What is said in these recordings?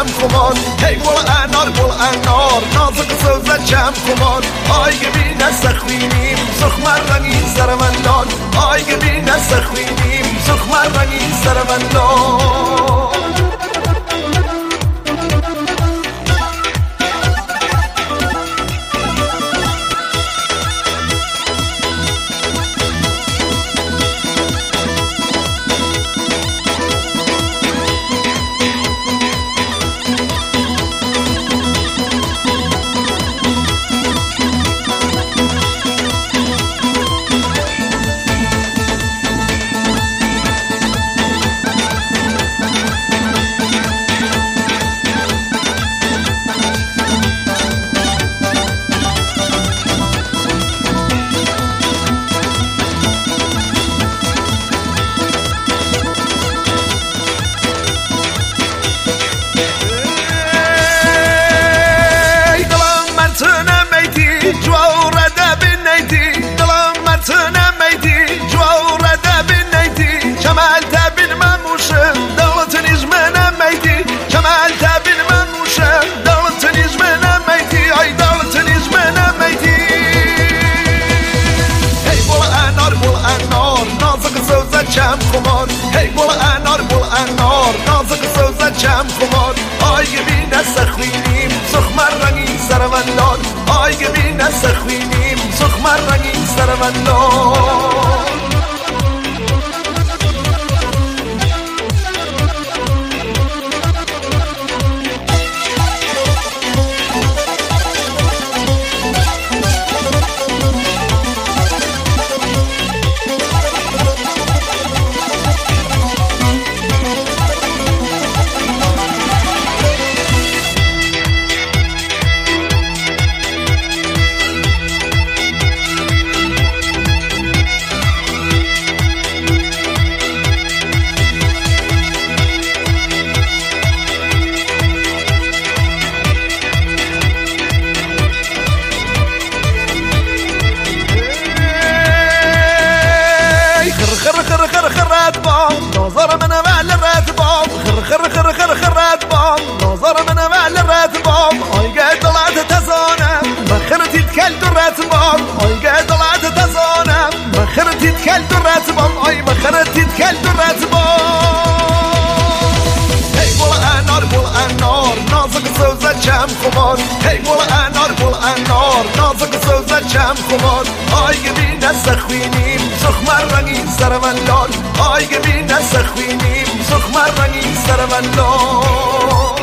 چم خمان هی گل انار نازک سوزه چم خمان آی گبی نسخوینیم سخمر رنگی سرمندان آی گبی نسخوینیم سخمر رنگی سرمندان چم خمان هی گل انار نازک سوزه چم خمان آی گبی نسخوینیم سخمر رنگی سرمندان آی گبی نسخوینیم سخمر رنگی سرمندان نظر من وعل راتبام خر راتبام نظر من وعل راتبام آی قدلات تزانم بخرتي تكلت راتبام آی قدلات تزانم بخرتي تكلت راتبام آی بخرتي تكلت راتبام هی گل انار نازک سوزه چم خمان هی گل انار نازک سوزه چم خمان آی گبی نسخوینیم سخمر رنگی سرمندان آی گبی نسخوینیم سخمر رنگی سرمندان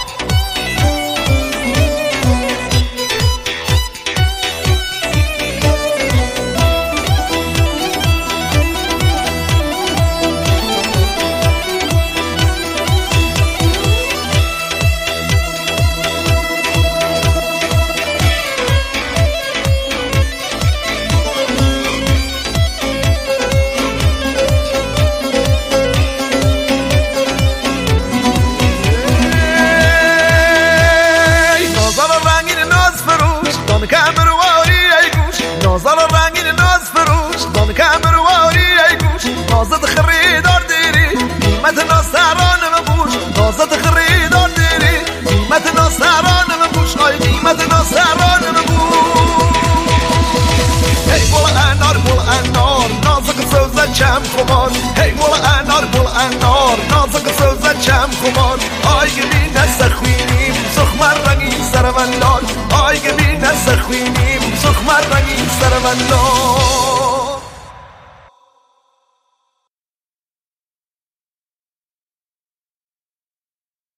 نازل رنگین ناز فروش دان کمر واری ای گوش نازت خریدار دیری قیمت ناستران مبوش نازت خریدار دیری قیمت ناستران مبوش آی قیمت ناستران مبوش هی گل انار نازک سوزه چم خمان هی گل انار نازک سوزه چم خمان آی گبی نسخوینیم سخمر رنگی سرمندان آی گبی نسخوینیم سخمر رنگی سرمندان